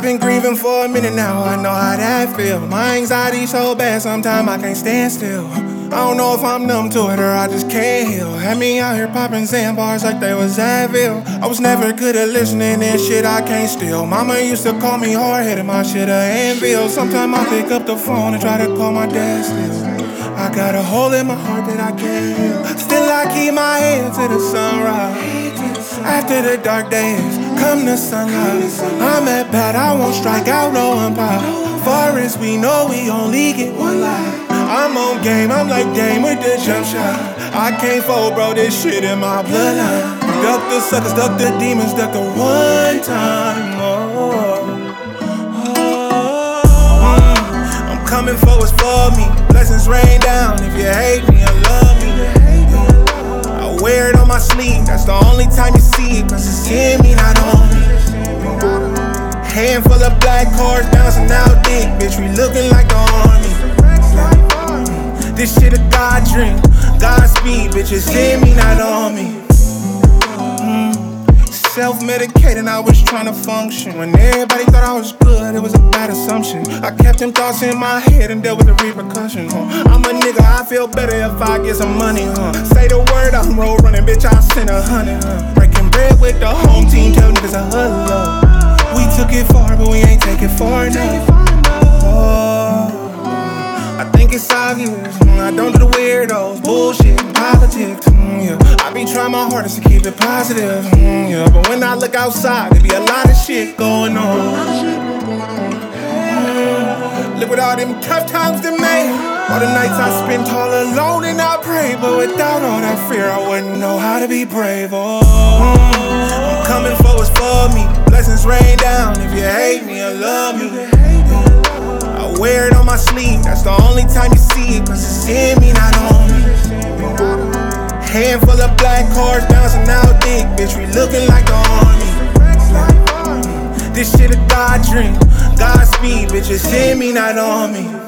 I've been grieving for a minute now, I know how that feel. My anxiety so bad, sometimes I can't stand still. I don't know if I'm numb to it or I just can't heal. Had me out here popping Xan bars like they was Advil. I was never good at listening and shit I can't steal. Mama used to call me hard-headed, my shit a anvil. Sometimes I pick up the phone and try to call my dad still. I got a hole in my heart that I can't heal. Still I keep my head to the sunrise. After the dark days, come the sunlight. I'm at bat, I won't strike out no umpire. Far as we know, we only get one life. I'm on game, I'm like Dame with the jump shot. I can't fold, bro, this shit in my bloodline. Duck the suckers, duck the demons, duck the one time. I'm coming for what's for me. Blessings rain down. If you hate me, I love me. I wear it on my sleeve, that's the only time you see it, cause it's in me, not on me. Handful of black cards bouncing out dick, bitch, we looking like the army. This shit a God dream, Godspeed, bitch, it's in me, not on me. Self-medicating, I was trying to function. When everybody thought I was good, it was a bad assumption. I kept them thoughts in my head and dealt with the repercussions. I'm a nigga, I feel better if I get some money. Say the word, I'm road running, bitch, I'll send 100. Breaking bread with the home team, tell niggas a huddle up. We took it far, but we ain't take it far enough. I think it's obvious, I don't do the weirdos, bullshit, politics, yeah. I be trying my hardest to keep it positive, yeah. But when I look outside, there be a lot of shit going on. Look what all them tough times they made. All the nights I spent all alone and I pray, but without all that fear, I wouldn't know how to be brave. I'm coming for what's for me. Blessings rain down. If you hate me, I love you. I wear it on my sleeve, that's the only time you see it, cause it's in me, not on me. Handful of black cards bouncing out dick, bitch, we looking like the army. This shit a God dream, Godspeed, bitch, it's in me, not on me.